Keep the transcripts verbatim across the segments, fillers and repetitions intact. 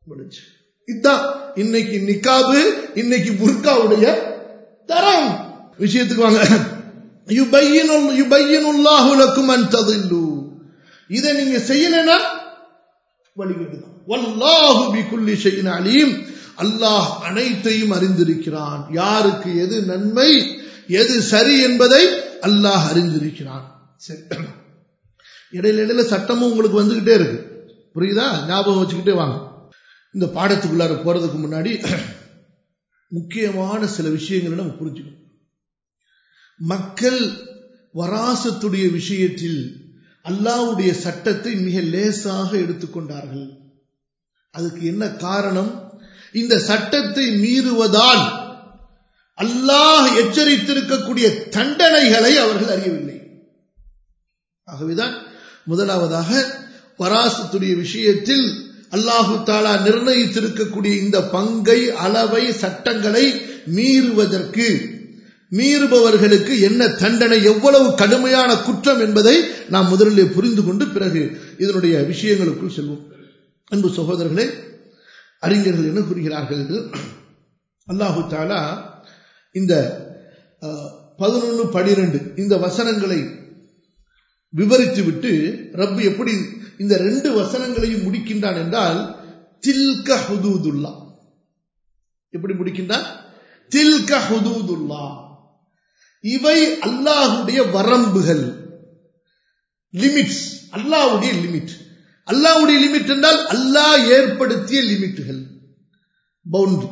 முடிஞ்சு. இதுதான் இன்னைக்கு நிக்காபு, இன்னைக்கு புர்காவுடைய தரம். விஷயத்துக்கு வாங்க. யுபையினுல்லாஹு லக்கும் அன் ததில்லு. இதை நீங்க செய்யலைன்னா வழிகேடுதான். வல்லாஹு பிகுல்லி ஷைஇன் அலீம். அல்லாஹ் அனைத்தையும் அறிந்திருக்கிறான். யாருக்கு எது நன்மை எது சரி என்பதை அல்லாஹ் அறிந்திருக்கிறான். சரி, இடையில இடையில சட்டமும் உங்களுக்கு வந்துகிட்டே இருக்கு, புரியுதா? ஞாபகம் வச்சுக்கிட்டே வாங்க. இந்த பாடத்துக்குள்ளார போறதுக்கு முன்னாடி முக்கியமான சில விஷயங்களை நம்ம புரிஞ்சுக்கணும். மக்கள் வராசத்துடைய விஷயத்தில் அல்லாஹ்வுடைய சட்டத்தை மிக லேசாக எடுத்துக்கொண்டார்கள். அதுக்கு என்ன காரணம்? இந்த சட்டத்தை மீறுவதால் அல்லாஹ் எச்சரித்திருக்கக்கூடிய தண்டனைகளை அவர்கள் அறியவில்லை. ஆகவேதான் முதலாவதாக வராசத்துடைய விஷயத்தில் அல்லாஹு தஆலா நிர்ணயித்திருக்கக்கூடிய இந்த பங்கை, அளவை, சட்டங்களை மீறுவதற்கு, மீறுபவர்களுக்கு என்ன தண்டனை, எவ்வளவு கடுமையான குற்றம் என்பதை நாம் முதலில் புரிந்து கொண்டு பிறகு இதனுடைய விஷயங்களுக்குள் செல்வோம். அன்பு சகோதரர்களே, அறிஞர்கள் என்ன கூறுகிறார்கள்? அல்லாஹு தஆலா இந்த பதினொன்று பனிரெண்டு இந்த வசனங்களை விவரித்து விட்டு ரப்பு எப்படி இந்த ரெண்டு வசனங்களையும் முடிக்கின்றான் என்றால், தில்க ஹுதூதுல்லா. எப்படி முடிக்கின்றான்? தில்க ஹுதூதுல்லா. இவை அல்லாஹ்வுடைய வரம்புகள், லிமிட்ஸ். அல்லாஹ்வுடைய லிமிட். அல்லாஹ்வுடைய லிமிட் என்றால் அல்லாஹ் ஏற்படுத்திய லிமிட்டுகள், பவுண்டரி.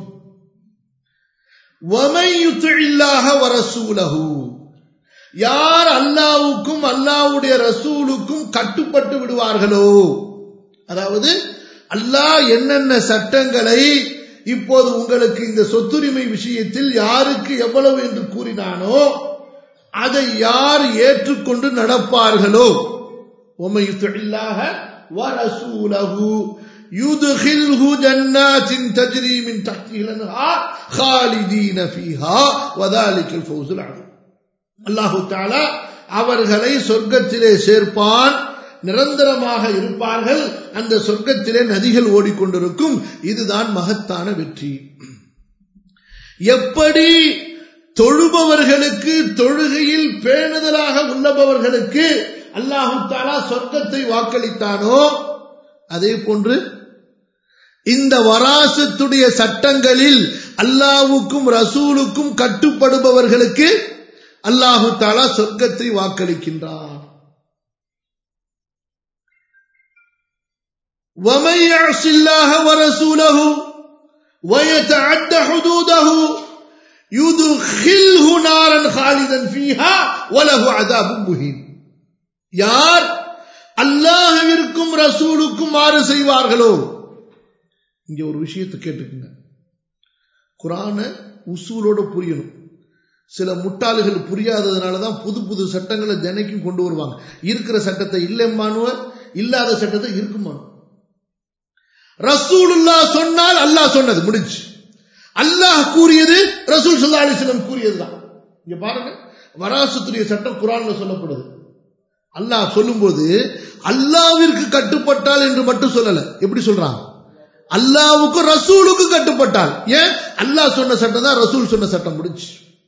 வமன் யுத்தில்லாஹ வரசூலஹு. யார் அல்லாஹ்வுக்கும் அல்லாஹ்வுடைய ரசூலுக்கும் கட்டுப்பட்டு விடுவார்களோ, அதாவது அல்லாஹ் என்னென்ன சட்டங்களை இப்போது உங்களுக்கு இந்த சொத்துரிமை விஷயத்தில் யாருக்கு எவ்வளவு என்று கூறினானோ அதை யார் ஏற்றுக்கொண்டு நடப்பார்களோ, வமன் யுத்தில்லாஹ வரசூலஹு யுத்கில்ஹு ஜன்னாத்தின் தஜ்ரி மின் தஹ்திஹா அன்ஹார் காலிதீன ஃபீஹா வதாலிகல் ஃபௌஸுல் அஸீம். அல்லாஹு தஆலா அவர்களை சொர்க்கத்திலே சேர்ப்பான், நிரந்தரமாக இருப்பார்கள், அந்த சொர்க்கத்திலே நதிகள் ஓடிக்கொண்டிருக்கும். இதுதான் மகத்தான வெற்றி. எப்படி தொழுபவர்களுக்கு, தொழுகையில் பேணுதலாக உள்ளபவர்களுக்கு அல்லாஹு தஆலா சொர்க்கத்தை வாக்களித்தானோ, அதே போன்று இந்த வராசத்துடைய சட்டங்களில் அல்லாஹ்வுக்கும் ரசூலுக்கும் கட்டுப்படுபவர்களுக்கு அல்லாஹு தஆலா சொர்க்கத்தை வாக்களிக்கின்றார். وَمَن يَعْصِ اللَّهَ وَرَسُولَهُ وَيَتَعَدَّ حُدُودَهُ يُدْخِلْهُ نَارًا خَالِدًا فِيهَا وَلَهُ عَذَابٌ مُهِينٌ. யார் அல்லாஹ்விற்கும் ரசூலுக்கும் மாறு செய்வார்களோ, இங்க ஒரு விஷயத்தை கேட்டுக்குங்க, குர்ஆனை உசூலோட புரியணும். சில முட்டாள்கள் புரியாததுனாலதான் புது புது சட்டங்களை தினைக்கும் கொண்டு வருவாங்க. இருக்கிற சட்டத்தை இல்லைம்மானுவ, இல்லாத சட்டத்தை இருக்குமானு. ரசூலுல்லாஹ் சொன்னால் அல்லாஹ் சொன்னது முடிஞ்சு. அல்லாஹ் கூறியது ரசூல் ஸல்லல்லாஹு அலைஹி வஸல்லம் கூறியதுதான். இங்க பாருங்க, வராசத்துடைய சட்டம் குர்ஆன்ல சொல்லப்படுது. அல்லாஹ் சொல்லும்போது அல்லாஹ்விற்கு கட்டுப்பட்டால் என்று மட்டும் சொல்லல. எப்படி சொல்றான்? அல்லாஹ்வுக்கு ரசூலுக்கு கட்டுப்பட்டால். ஏன்? அல்லாஹ் சொன்ன சட்டம் தான் ரசூல் சொன்ன சட்டம், முடிஞ்சு.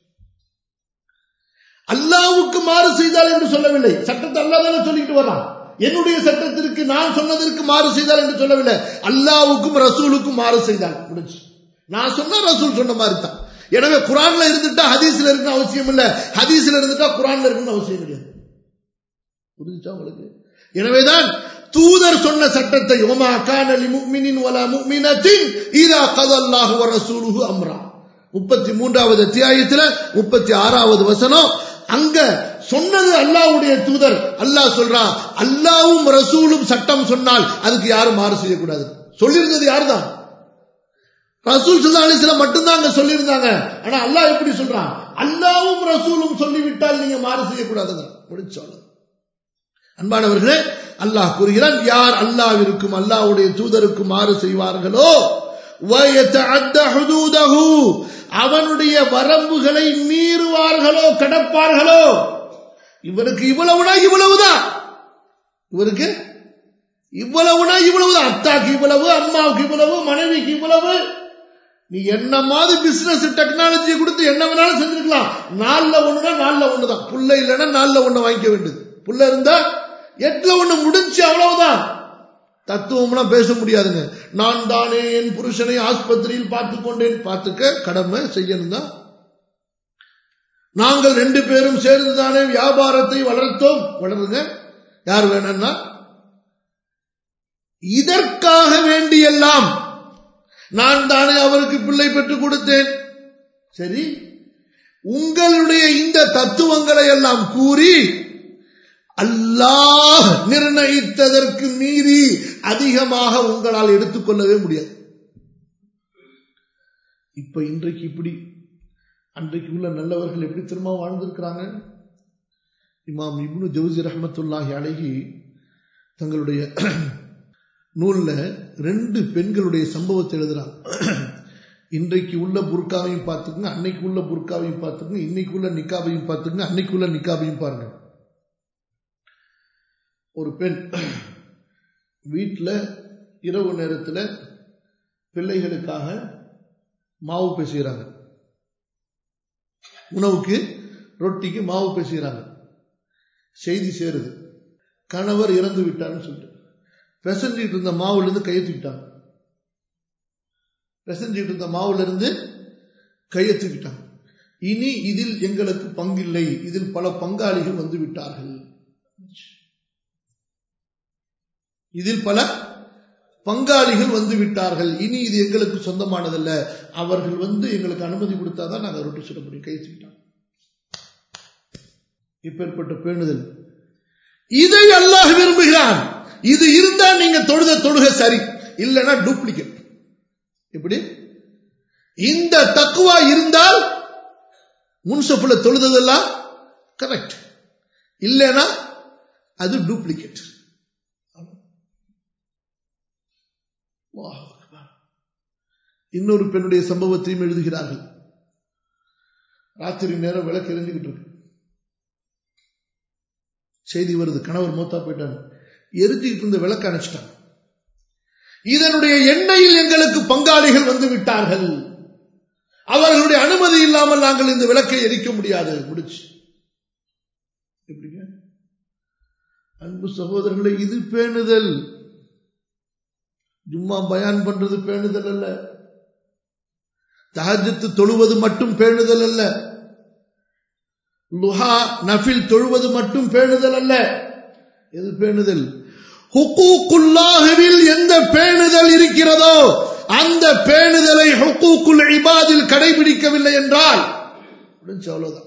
அல்லாஹ்வுக்கு மாறு செய்தால் என்று சொல்லவில்லை. சட்டத்தை அல்லாஹ் தானே சொல்லிட்டு வரான். என்னுடைய சட்டத்திற்கு, நான் சொன்னதற்கு மாறு செய்தால் என்று சொல்லவில்லை. அல்லாஹ்வுக்கும் ரசூலுக்கும் மாறு செய்தால் முடிஞ்சு. நான் சொன்ன ரசூல் சொன்ன மாதிரி தான். எனவே குர்ஆன்ல இருந்துட்டா ஹதீஸ்ல இருக்கணும் அவசியம் இல்ல, ஹதீஸ்ல இருந்துட்டா குர்ஆன்ல இருக்கணும் அவசியம் கிடையாது. புரிஞ்சுச்சா உங்களுக்கு? எனவேதான் தூதர் சொன்ன சட்டத்தை வமா கான லிமுஃமினின் வலா முஃமினத்தின் இதா கதல்லாஹு வ ரசூலுஹு அம்ரா, முப்பத்தி மூன்றாவது அத்தியாயத்தில் முப்பத்தி ஆறாவது வசனம். அங்க சொன்னது அல்லாஹ்வுடைய தூதர். அல்லாஹ் சொல்றான், அல்லாஹ்வும் ரசூலும் சட்டம் சொன்னால் அதுக்கு யாரும் மாறு செய்யக்கூடாது. சொல்லியிருந்தது யாருதான்? ரசூல் ஸல்லல்லாஹு அலைஹி வஸல்லம் மட்டும்தான் அங்க சொல்லியிருந்தாங்க. ஆனா அல்லாஹ் எப்படி சொல்றான்? அல்லாஹ்வும் ரசூலும் சொல்லிவிட்டால் நீங்க மாறு செய்யக்கூடாது. முடிச்சு. அன்பானவர்களே, அல்லாஹ் கூறுகிறான், யார் அல்லாஹ்விற்கும் அல்லாஹ்வுடைய தூதருக்கும் மாறு செய்வார்களோ, வயதஅத்த ஹுதூதஹு, அவனுடைய வரம்புகளை மீறுவார்களோ, கடப்பார்களோ, இவருக்கு இவ்வளவுனா இவ்வளவுதான், இவருக்கு இவ்வளவுனா இவ்வளவு, அத்தாக்கு இவ்வளவு, அம்மாவுக்கு இவ்வளவு, மனைவிக்கு இவ்வளவு. நீ என்ன மாதிரி பிசினஸ் டெக்னாலஜி கொடுத்து என்ன வேணாலும் செஞ்சிருக்கலாம். நாலுல ஒண்ணுனா நாலுல ஒண்ணுதான். புள்ள இல்லைன்னா நாலுல ஒண்ணு வாங்கிக்க வேண்டியது. புள்ள இருந்தா எட்டுல ஒண்ணு முடிஞ்சு, அவ்வளவுதான். தத்துவம்லாம் பேச முடியாதுங்க. நான் தானே என் புருஷனை ஆஸ்பத்திரியில் பார்த்து கொண்டேன். பார்த்துக்க கடமை செய்யணும் தான். நாங்கள் ரெண்டு பேரும் சேர்ந்துதானே வியாபாரத்தை வளர்த்தோம். வளருங்க, யார் வேணும்னா. இதற்காக வேண்டியெல்லாம் நான் தானே அவருக்கு பிள்ளை பெற்றுக் கொடுத்தேன். சரி, உங்களுடைய இந்த தத்துவங்களை எல்லாம் கூறி அல்லாஹ் நிர்ணயித்ததற்கு மீறி அதிகமாக உங்களால் எடுத்துக்கொள்ளவே முடியாது. இப்ப இன்றைக்கு இப்படி, அன்றைக்கு உள்ள நல்லவர்கள் எப்படி திரும்ப வாழ்ந்திருக்கிறாங்க. இமாம் இப்னு ஜௌசி ரஹ்மத்துல்லாஹி அலைஹி தங்களுடைய நூல்ல ரெண்டு பெண்களுடைய சம்பவத்தை எழுதுறாங்க. இன்றைக்கு உள்ள புர்காவையும் பார்த்துக்குங்க, அன்னைக்கு உள்ள புர்காவையும் பார்த்துக்குங்க, இன்னைக்கு உள்ள நிக்காபையும் பார்த்துக்குங்க, அன்னைக்கு உள்ள நிக்காபையும் பாருங்க. ஒரு பெண் வீட்டுல இரவு நேரத்துல பிள்ளைகளுக்காக மாவு பேசுகிறாங்க. உணவுக்கு ரொட்டிக்கு மாவு பேசுகிறாங்க. செய்தி சேருது, கணவர் இறந்து விட்டார்னு சொல்லிட்டு பிசைஞ்சிட்டு இருந்த மாவுல இருந்து கையை தூக்கிட்டாங்க. பிசைஞ்சிட்டு இருந்த மாவுல இருந்து கையை தூக்கிட்டாங்க. இனி இதில் எங்களுக்கு பங்கில்லை, இதில் பல பங்காளிகள் வந்து விட்டார்கள். இதில் பல பங்காளிகள் வந்து விட்டார்கள், இனி இது எங்களுக்கு சொந்தமானதல்ல. அவர்கள் வந்து எங்களுக்கு அனுமதி கொடுத்தாதான் நாங்கள் ரொட்டி சுட முடியும். கை தூக்கிட்டாங்க. இப்பேற்பட்ட பேணுதல். இதை அல்லாஹ் விரும்புகிறான். இது இருந்தா நீங்க தொழுத தொழுக சரி, இல்லைன்னா டூப்ளிகேட். எப்படி? இந்த தக்குவா இருந்தால் முன்சப்புல தொழுதெல்லாம் கரெக்ட், இல்லைன்னா அது டூப்ளிகேட். இன்னொரு பெண்ணுடைய சம்பவத்தையும் எழுதுகிறார்கள். ராத்திரி நேரம் விளக்கு எரிஞ்சுக்கிட்டு இருக்கு. செய்தி வருது, கணவர் மூத்தா போயிட்டாங்க. எரிஞ்சுக்கிட்டு இருந்த விளக்கு அணைச்சிட்டாங்க. இதனுடைய எண்ணெயில் எங்களுக்கு பங்காளிகள் வந்து விட்டார்கள், அவர்களுடைய அனுமதி இல்லாமல் நாங்கள் இந்த விளக்கை எரிக்க முடியாது. முடிச்சு. எப்படிங்க அன்பு சகோதரர்களை, இது பேணுதல். ஜும்மா பயான் பண்றது பேணுதல் அல்ல. தஹஜ்ஜத் தொழுவது மட்டும் பேணுதல் அல்ல. லுஹா நஃபில் தொழுவது மட்டும் பேணுதல் அல்ல. எது பேணுதல்? ஹுகூக்குல்லாஹில் எந்த பேணுதல் இருக்கிறதோ அந்த பேணுதலை ஹுகூக்குல் இபாதில் கடைபிடிக்கவில்லை என்றால் அவ்வளவுதான்.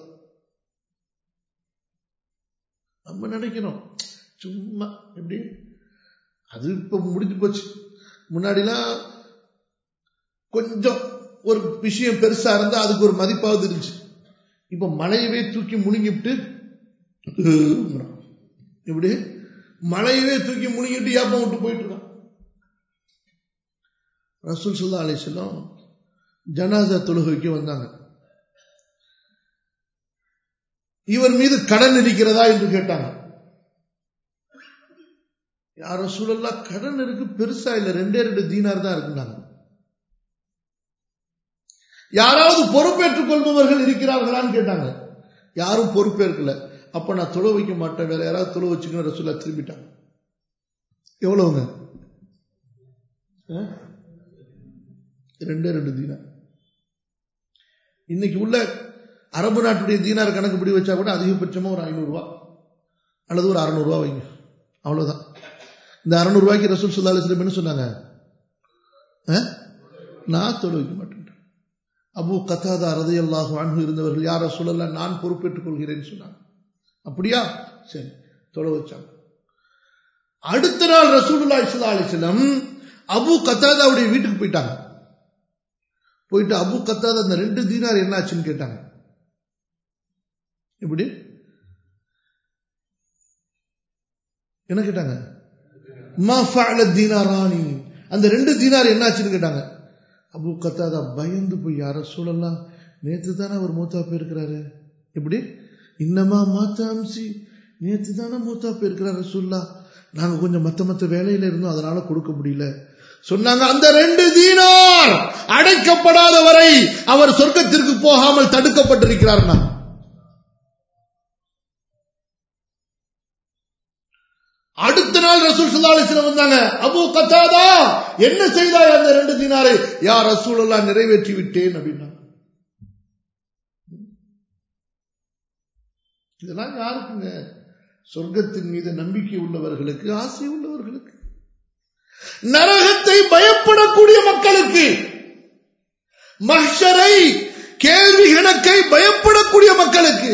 நம்ம நினைக்கிறோம் சும்மா எப்படி, அது இப்ப முடிஞ்சு போச்சு. முன்னாடிலாம் கொஞ்சம் ஒரு விஷயம் பெருசா இருந்தா அதுக்கு ஒரு மதிப்பாவது இருந்துச்சு. இப்ப மலையவே தூக்கி முழுங்கிட்டு, இப்படி மலையவே தூக்கி முழுங்கிட்டு யாப்பம் விட்டு போயிட்டு இருக்கான். ரசூல் ஸல்லல்லாஹு அலைஹி வஸல்லம் ஜனாஸா தொழுகைக்கு வந்தாங்க. இவர் மீது கடன் இருக்கிறதா என்று கேட்டாங்க. யார் ரசூலல்லாஹ், கடன் இருக்கு, பெருசா இல்ல, ரெண்டே ரெண்டு தீனார் தான் இருக்குனாங்க. யாராவது பொறுப்பேற்றுக் கொள்பவர்கள் இருக்கிறார்களான்னு கேட்டாங்க. யாரும் பொறுப்பேற்கல. அப்ப நான் தொழ வைக்க மாட்டேன், வேற யாராவது தொழ வச்சுக்கணும் ரசூலுல்லாஹ் திரும்பிட்டாங்க. எவ்வளவுங்க? ரெண்டே ரெண்டு தீனார். இன்னைக்கு உள்ள அரபு நாட்டுடைய தீனார் கணக்கு பிடி வச்சா கூட அதிகபட்சமா ஒரு ஐநூறு ரூபாய் அல்லது ஒரு அறுநூறு ரூபாய் வைங்க, அவ்வளவுதான். இந்த அறுநூறு ரூபாய்க்கு ரசூல் ஸல்லல்லாஹு அலைஹி வஸல்லம் என்ன சொன்னாங்க? நான் தொழ வைக்க மாட்டேன். அபூ கத்தாதா ரலியல்லாஹு அன்ஹு இருந்தவர்கள், யார் ரசூலல்லாஹ் நான் பொறுப்பேற்றுக் கொள்கிறேன்னு சொன்னாங்க. அப்படியா, சரி, தொழ வச்சாங்க. அடுத்த நாள் ரசூலுல்லாஹி ஸல்லல்லாஹு அலைஹி வஸல்லம் அபூ கத்தாதாவுடைய வீட்டுக்கு போயிட்டாங்க. போயிட்டு அபூ கத்தாதா அந்த ரெண்டு தீனார் என்ன ஆச்சுன்னு கேட்டாங்க. எப்படி என்ன கேட்டாங்க? மா ஃபஅல தீனாரானி, அந்த ரெண்டு தீனார் என்ன ஆச்சுன்னு கேட்டாங்க. அபூ கத்தாதா பயந்து போய், யார் ரசூலல்லாஹ் நேத்து தானே அவர் மூத்தா போயிருக்கிறாரு. எப்படி? இன்னமா மாத்தா அம்சி, நேத்து தானே மூத்தா போயிருக்கிறார் ரசூலுல்லாஹ், நாங்க கொஞ்சம் மத்த மத்த வேலையில இருந்தோம், அதனால கொடுக்க முடியல சொன்னாங்க. அந்த ரெண்டு தீனார் அடைக்கப்படாத வரை அவர் சொர்க்கத்திற்கு போகாமல் தடுக்கப்பட்டிருக்கிறார். அடுத்த நாள் ரசூல் ஸல்லல்லாஹு அலைஹி வஸல்லம் வந்தாங்க. அபூ கத்தாதா, என்ன செய்தாய் அந்த ரெண்டு தீனாரை? யா ரசூலுல்லாஹ், நிறைவேற்றி விட்டேன் அப்படின்னா. இதெல்லாம் யாருக்குங்க? சொர்க்கத்தின் மீது நம்பிக்கை உள்ளவர்களுக்கு, ஆசை உள்ளவர்களுக்கு, நரகத்தை பயப்படக்கூடிய மக்களுக்கு, மஹ்ஷரை கேள்வி கணக்கை பயப்படக்கூடிய மக்களுக்கு.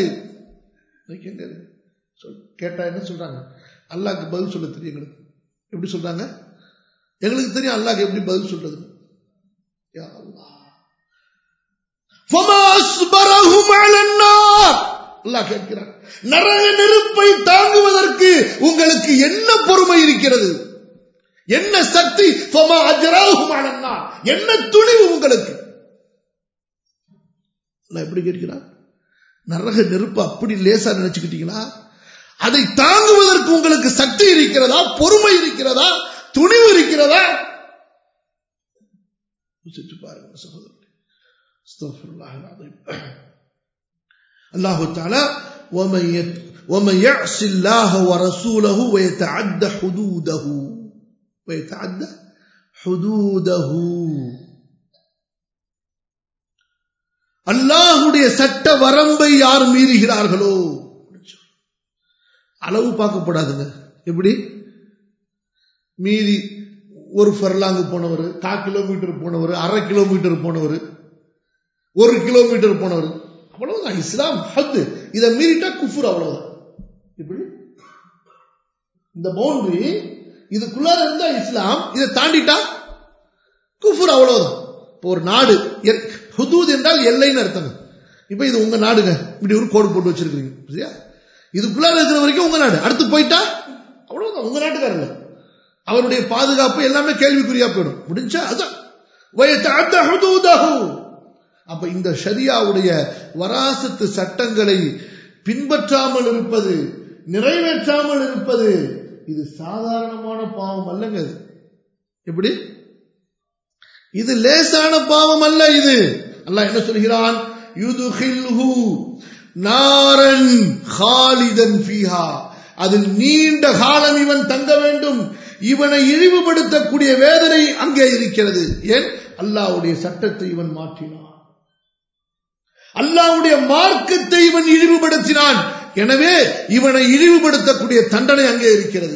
கேட்டா என்ன சொல்றாங்க? அல்லாஹ்க்கு பதில் சொல்ல தெரியும் எங்களுக்கு. எப்படி சொல்றாங்க? எங்களுக்கு தெரியும் அல்லாஹ்க்கு எப்படி பதில் சொல்றது. யா அல்லாஹ், ஃபமா அஸ்பரஹும் அலன் நார், அல்லாஹ் கேட்கிறார், நரக நெருப்பை தாங்குவதற்கு உங்களுக்கு என்ன பொறுமை இருக்கிறது, என்ன சக்தி? ஃபமா அஜ்ரஹும் அலன் நார், என்ன துணிவு உங்களுக்கு? அல்லாஹ் எப்படி கேட்கிறார்? நரக நெருப்பு அப்படி லேசா நினைச்சுக்கிட்டீங்களா? அதை தாங்குவதற்கு உங்களுக்கு சக்தி இருக்கிறதா, பொறுமை இருக்கிறதா, துணிவு இருக்கிறதா? பாருங்க சகோதரர்களே. அஸ்தக்ஃபிருல்லாஹ் அல்-அஸீம். அல்லாஹ் தஆலா وَمَن يَعْصِ اللَّهَ وَرَسُولَهُ وَيَتَعَدَّ حُدُودَهُ وَيَتَعَدَّ حُدُودَهُ, அல்லாஹ்வுடைய சட்ட வரம்பை யார் மீறுகிறார்களோ, அளவு பார்க்கப்படாதுங்க. எப்படி? மீறி ஒரு ஃபர்லாங்கு போனவர், கால் கிலோமீட்டர் போனவர், அரை கிலோமீட்டர் போனவர், ஒரு கிலோமீட்டர் போனவர், அவ்வளவுதான். இஸ்லாம் ஹத். இதை மீறிட்டா குஃபுர், அவ்வளவுதான். இப்படி இந்த பவுண்டரி இதுக்குள்ளார இருந்தா இஸ்லாம், இதை தாண்டிட்டா குஃபுர், அவ்வளவுதான். இப்போ ஒரு நாடு, ஹுதூத் என்றால் எல்லைன்னு அர்த்தம். இப்ப இது உங்க நாடுங்க, இப்படி ஒரு கோடு போட்டு வச்சிருக்கீங்க, சரியா? இதுக்குள்ளார இருக்கிற வரைக்கும் உங்க நாடு, அடுத்து போயிட்டா அவ்வளவுதான், உங்க நாட்டுக்காரங்க. அவருடைய பாதுகாப்பு எல்லாமே கேள்விக்குறியா போயிடும். முடிஞ்சா அதான். அப்ப இந்த ஷரியாவுடைய வராசத்து சட்டங்களை பின்பற்றாமல் இருப்பது, நிறைவேற்றாமல் இருப்பது, இது சாதாரணமான பாவம் அல்லங்க. எப்படி? இது லேசான பாவம் அல்ல. இது அல்லாஹ் என்ன சொல்கிறான்? யுதுகில்ஹு நாரன் ஹாலிதன் ஃபீஹா, அதில் நீண்ட காலம் இவன் தங்க வேண்டும். இவனை இழிவுபடுத்தக்கூடிய வேதனை அங்கே இருக்கிறது. ஏன்? அல்லாஹ்வுடைய சட்டத்தை இவன் மாற்றினான், அல்லாஹ்வுடைய மார்க்கத்தை இவன் இழிவுபடுத்தினான். எனவே இவனை இழிவுபடுத்தக்கூடிய தண்டனை அங்கே இருக்கிறது.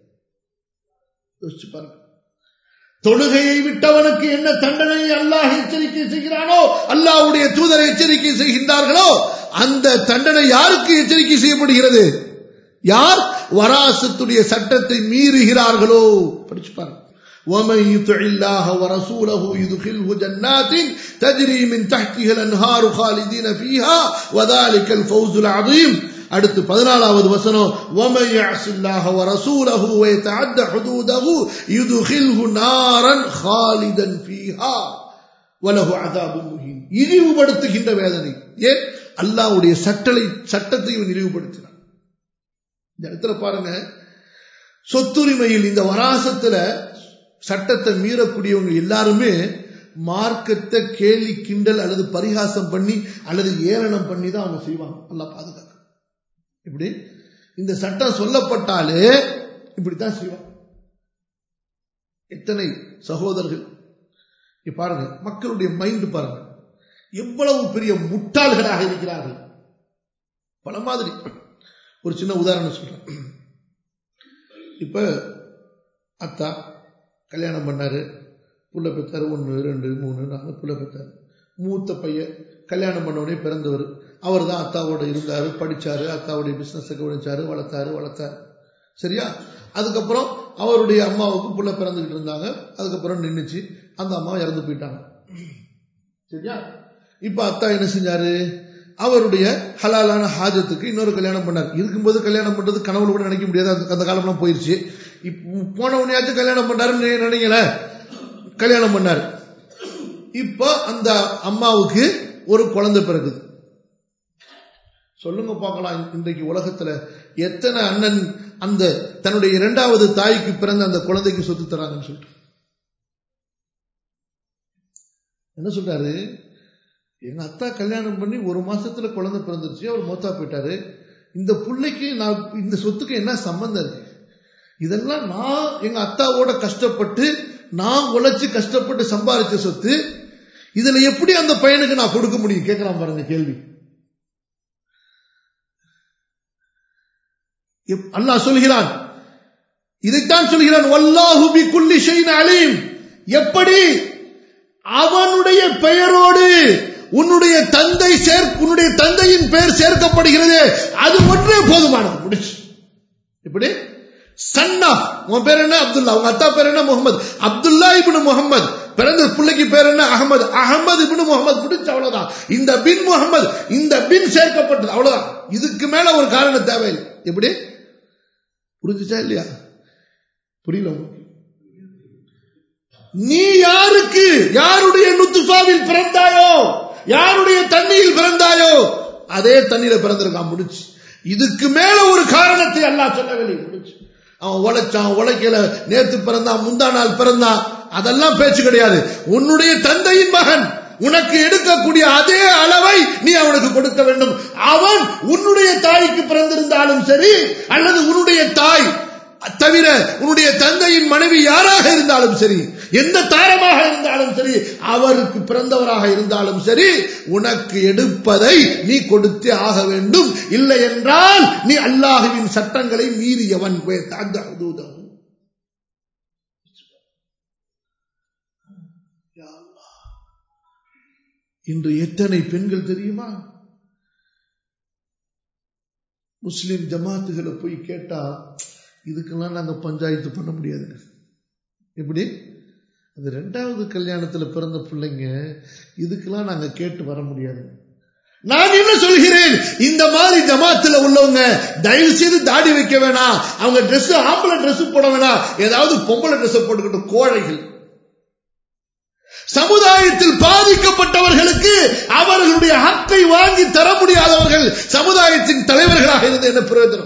யோசிச்சு பாருங்க. தொழுகையை விட்டவனுக்கு என்ன தண்டனை அல்லாஹ் எச்சரிக்கை செய்கிறானோ, அல்லாஹ்வுடைய தூதரை எச்சரிக்கை செய்கின்றார்களோ, அந்த தண்டனை யாருக்கு எச்சரிக்கை செய்யப்படுகிறது? யார் வராசத்துடைய சட்டத்தை மீறுகிறார்களோ. படிச்சு பாருங்க. وَمَن يُطِعِ اللَّهَ وَرَسُولَهُ يُدْخِلْهُ جَنَّاتٍ تَجْرِي مِن تَحْتِهَا الْأَنْهَارُ خَالِدِينَ فِيهَا وَذَلِكَ الْفَوْزُ الْعَظِيمُ. அடுத்து பதினாலாவது வசனம், وَمَن يَعْصِ اللَّهَ وَرَسُولَهُ وَيَتَعَدَّ حُدُودَهُ يُدْخِلْهُ نَارًا خَالِدًا فِيهَا وَلَهُ عَذَابٌ مُهِينٌ. இழிவுபடுத்துகின்ற வேதனை. ஏன்? அல்லாஹ்வுடைய சட்டத்தை சட்டத்தை இழிவுபடுத்தினார். இந்த இடத்துல பாருங்க, சொத்துரிமையில் இந்த வராசத்துல சட்டத்தை மீறக்கூடியவங்க எல்லாருமே மார்க்கத்தை கேலி கிண்டல் அல்லது பரிகாசம் பண்ணி அல்லது ஏளனம் பண்ணி தான் அவங்க செய்வாங்க. அல்லாஹ் பாதுகாக்க. இப்படி இந்த சட்டம் சொல்லப்பட்டாலே இப்படித்தான் செய்வாங்க. எத்தனை சகோதரர்கள் பாருங்க, மக்களுடைய மைண்ட் பாருங்க, எவ்வளவு பெரிய முட்டாள்களாக இருக்கிறார்கள். பல மாதிரி. ஒரு சின்ன உதாரணம் சொல்றேன். இப்ப அத்தா கல்யாணம் பண்ணாரு, புள்ள பெற்றாரு. ஒன்று ரெண்டு மூணு நாலு புள்ள பெற்றாரு. மூத்த பையன் கல்யாணம் பண்ணவுடனே பிறந்தவர். அவர் தான் அத்தாவோட இருந்தாரு, படிச்சாரு, அத்தாவுடைய பிசினஸை கவனிச்சாரு, வளர்த்தாரு வளர்த்தாரு சரியா? அதுக்கப்புறம் அவருடைய அம்மாவுக்கு புள்ள பிறந்துகிட்டு இருந்தாங்க. அதுக்கப்புறம் நின்றுச்சு, அந்த அம்மா இறந்து போயிட்டாங்க. சரியா? இப்ப அத்தா என்ன செஞ்சாரு? அவருடைய ஹலாலான ஹாஜத்துக்கு இன்னொரு கல்யாணம் பண்ணார். இருக்கும்போது கல்யாணம் பண்றது கனவுல கூட நினைக்க முடியாது, அந்த காலம்லாம் போயிருச்சு. இப்ப போன உடனேயாச்சும் கல்யாணம் பண்ணாருன்னு நினைக்கல, கல்யாணம் பண்ணாரு. இப்ப அந்த அம்மாவுக்கு ஒரு குழந்தை பிறகுது. சொல்லுங்க பார்க்கலாம், இன்றைக்கு உலகத்துல எத்தனை அண்ணன் அந்த தன்னுடைய இரண்டாவது தாய்க்கு பிறந்த அந்த குழந்தைக்கு சொத்து தராங்கன்னு சொல்லிட்டு என்ன சொல்றாரு, எங்க அத்தா கல்யாணம் பண்ணி ஒரு மாசத்துல குழந்தை பிறந்துருச்சு, அவர் மௌத்தா போயிட்டாரு, இந்த பிள்ளைக்கு நான் இந்த சொத்துக்கு என்ன சம்பந்தம் இருக்கு? இதெல்லாம் நான் எங்க அத்தாவோட கஷ்டப்பட்டு நான் உழைச்சு கஷ்டப்பட்டு சம்பாதிச்ச சொத்து, இதுல எப்படி அந்த பையனுக்கு நான் கொடுக்க முடியும்? கேட்கலாம் பாருங்க கேள்வி. அல்லாஹ் சொல்கிறான், இதைத்தான் சொல்கிறான், வல்லாஹு பிகுல்லி ஷைஇன் அலீம். எப்படி அவனுடைய பெயரோடு உன்னுடைய தந்தை சேர் உன்னுடைய தந்தையின் பெயர் சேர்க்கப்படுகிறது, அது ஒன்றே போதுமானது. முடிச்சு. இப்படி சன்னா உன் பேர் என்ன? அப்துல்லா. உங்க அத்தா பேர் என்ன? முகமது. அப்துல்லா இப்னு முகமது. பிறந்த பிள்ளைக்கு பேர் என்ன? அகமது. அகமது இப்னு முகமது. முடிச்சு. அவ்வளவுதான். இந்த பின் முகமது, இந்த பின் சேர்க்கப்பட்டது, அவ்வளவுதான். இதுக்கு மேல ஒரு காரணம் தேவையில்லை. எப்படி புரிஞ்சுச்சா இல்லையா? புரியல. நீ யாருக்கு யாருடைய நுத்ஃபாவில் பிறந்தாயோ, யாருடைய தண்ணியில் பிறந்தாயோ, அதே தண்ணியில பிறந்திருக்கான். முடிச்சு. இதுக்கு மேல ஒரு காரணத்தை அல்லாஹ் சொல்லவில்லை. முடிச்சு. அவன் உழைச்சான், உழைக்கல, நேற்று பிறந்தான், முந்தா நாள் பிறந்தான், அதெல்லாம் பேச்சு கிடையாது. உன்னுடைய தந்தையின் மகன் உனக்கு எடுக்கக்கூடிய அதே அளவை நீ அவனுக்கு கொடுக்க வேண்டும். அவன் உன்னுடைய தாய்க்கு பிறந்திருந்தாலும் சரி, அல்லது உன்னுடைய தாய் தவிர உன்னுடைய தந்தையின் மனைவி யாராக இருந்தாலும் சரி, எந்த தாரமாக இருந்தாலும் சரி, அவருக்கு பிறந்தவராக இருந்தாலும் சரி, உனக்கு எடுப்பதை நீ கொடுத்தே ஆக வேண்டும். இல்லை என்றால் நீ அல்லாஹ்வின் சட்டங்களை மீறியவன். இன்று எத்தனை பெண்கள் தெரியுமா, முஸ்லிம் ஜமாத்துகளை போய் கேட்டா, இதுக்கெல்லாம் நாங்க பஞ்சாயத்து பண்ண முடியாது. எப்படி? அது ரெண்டாவது கல்யாணத்துல பிறந்த பிள்ளைங்க, இதுக்கெல்லாம் நாங்க கேட்டு வர முடியாது. நான் என்ன சொல்கிறேன், இந்த மாதிரி ஜமாத்துல உள்ளவங்க தயவு செய்து தாடி வைக்க வேணாம், அவங்க டிரெஸ் ஆம்பளை டிரெஸ் போட வேணாம், ஏதாவது பொம்பளை டிரெஸ் போட்டுக்கிட்டு கோழைகள். சமுதாயத்தில் பாதிக்கப்பட்டவர்களுக்கு அவர்களுடைய ஹக்கை வாங்கி தர முடியாதவர்கள் சமுதாயத்தின் தலைவர்களாக இருந்து என்ன பிரயோஜனம்?